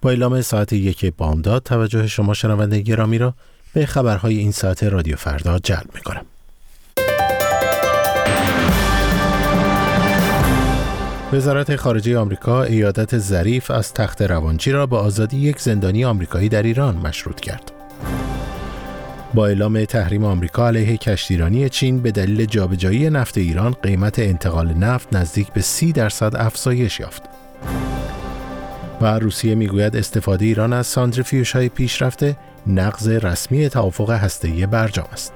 با اعلام ساعت 1 بامداد توجه شما شنونده گرامی را به خبرهای این ساعت رادیو فردا جلب می‌کنم. وزارت خارجه آمریکا ایادت ظریف از تخت روانچی را به آزادی یک زندانی آمریکایی در ایران مشروط کرد. با اعلام تحریم آمریکا علیه کشتیرانی چین به دلیل جابجایی نفت ایران، قیمت انتقال نفت نزدیک به 30% افزایش یافت. و روسیه میگوید استفاده ایران از سانتریفیوژهای پیشرفته نقض رسمی توافق هسته‌ای برجام است.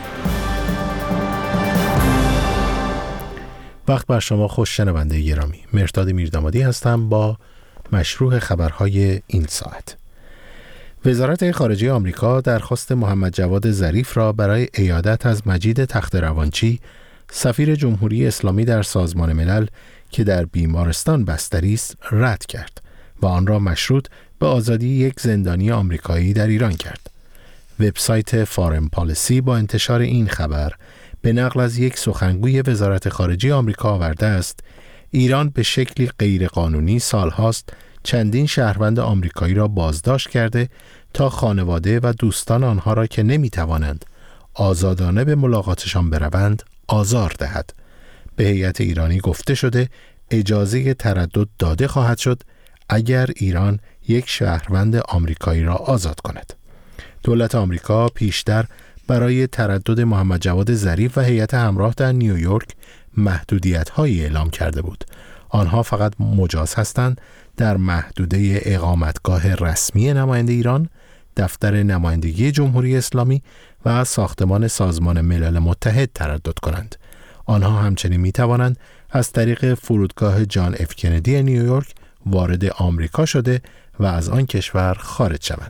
وقت بر شما خوش شنونده گرامی. مرداد میردامادی هستم با مشروع خبرهای این ساعت. وزارت خارجه آمریکا درخواست محمد جواد ظریف را برای ایادت از مجید تخت روانچی، سفیر جمهوری اسلامی در سازمان ملل که در بیمارستان بستری است، رد کرد و آن را مشروط به آزادی یک زندانی آمریکایی در ایران کرد. وبسایت فارن پالیسی با انتشار این خبر به نقل از یک سخنگوی وزارت خارجه آمریکا آورده است ایران به شکلی غیرقانونی سالهاست چندین شهروند آمریکایی را بازداشت کرده تا خانواده و دوستان آنها را که نمی‌توانند آزادانه به ملاقاتشان بروند آزار دهد. به هیئت ایرانی گفته شده اجازه تردد داده خواهد شد اگر ایران یک شهروند آمریکایی را آزاد کند. دولت آمریکا پیشتر برای تردد محمد جواد ظریف و هیئت همراه در نیویورک محدودیت‌هایی اعلام کرده بود. آنها فقط مجاز هستند در محدوده اقامتگاه رسمی نماینده ایران، دفتر نمایندگی جمهوری اسلامی و ساختمان سازمان ملل متحد تردد کنند. آنها همچنین می توانند از طریق فرودگاه جان اف کندی نیویورک وارد آمریکا شده و از آن کشور خارج شوند.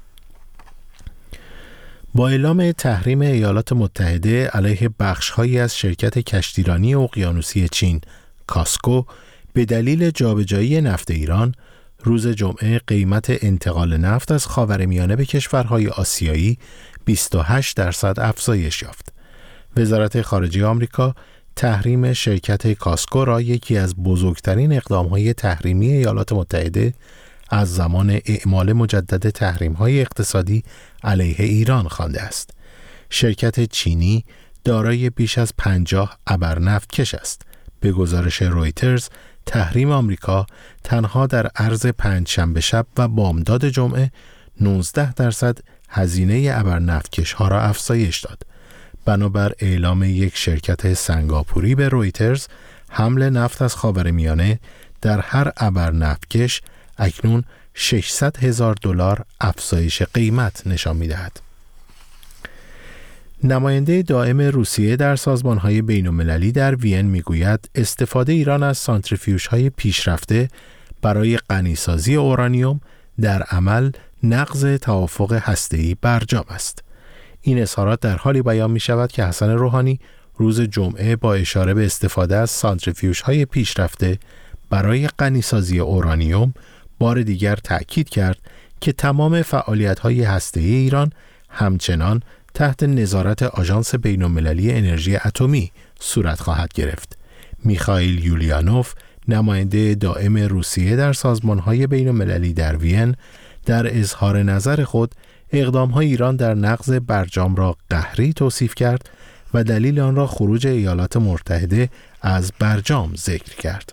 با اعلام تحریم ایالات متحده علیه بخش‌هایی از شرکت کشتیرانی اقیانوسی چین کاسکو به دلیل جابجایی نفت ایران، روز جمعه قیمت انتقال نفت از خاورمیانه به کشورهای آسیایی 28% افزایش یافت. وزارت خارجه آمریکا تحریم شرکت کاسکو را یکی از بزرگترین اقدام‌های تحریمی ایالات متحده از زمان اعمال مجدد تحریم‌های اقتصادی علیه ایران خوانده است. شرکت چینی دارای بیش از 50 ابرنفت کش است. به گزارش رویترز، تحریم آمریکا تنها در عرض پنجشنبه شب و بامداد جمعه 19% هزینه ابرنفتکش‌ها را افزایش داد. بنابر اعلام یک شرکت سنگاپوری به رویترز، حمل نفت از خاورمیانه در هر ابرنفتکش اکنون $600,000 افزایش قیمت نشان می‌دهد. نماینده دائم روسیه در سازمان‌های بین‌المللی در وین می‌گوید استفاده ایران از سانتریفیوژهای پیشرفته برای غنی‌سازی اورانیوم در عمل نقض توافق هسته‌ای برجام است. این اظهارات در حالی بیان می‌شود که حسن روحانی روز جمعه با اشاره به استفاده از سانتریفیوژهای پیشرفته برای غنی‌سازی اورانیوم بار دیگر تأکید کرد که تمام فعالیت‌های هسته‌ای ایران همچنان تحت نظارت آژانس بین‌المللی انرژی اتمی صورت خواهد گرفت. میخائیل یولیانوف، نماینده دائم روسیه در سازمان‌های بین‌المللی در وین، در اظهار نظر خود اقدام‌های ایران در نقض برجام را قهری توصیف کرد و دلیل آن را خروج ایالات متحده از برجام ذکر کرد.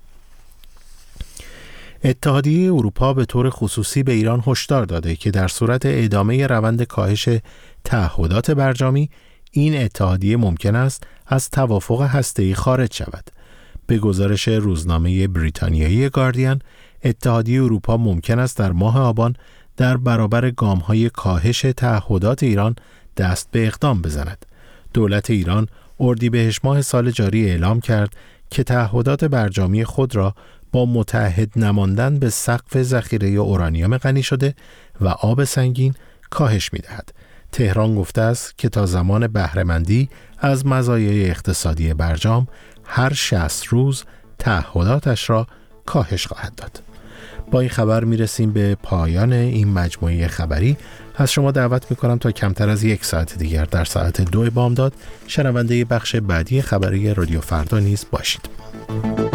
اتحادیه اروپا به طور خصوصی به ایران هشدار داده که در صورت ادامه روند کاهش تعهدات برجامی، این اتحادیه ممکن است از توافق هسته‌ای خارج شود. به گزارش روزنامه بریتانیایی گاردین، اتحادیه اروپا ممکن است در ماه آبان در برابر گام‌های کاهش تعهدات ایران دست به اقدام بزند. دولت ایران اردیبهشت ماه سال جاری اعلام کرد که تعهدات برجامی خود را با متعهد نماندن به سقف ذخیره اورانیوم غنی شده و آب سنگین کاهش می‌دهد. تهران گفته است که تا زمان بهره‌مندی از مزایای اقتصادی برجام هر 60 روز تعهداتش را کاهش خواهد داد. با این خبر میرسیم به پایان این مجموعه خبری. از شما دعوت میکنم تا کمتر از یک ساعت دیگر در ساعت 2 بامداد شنونده بخش بعدی خبری رادیو فردا نیز باشید.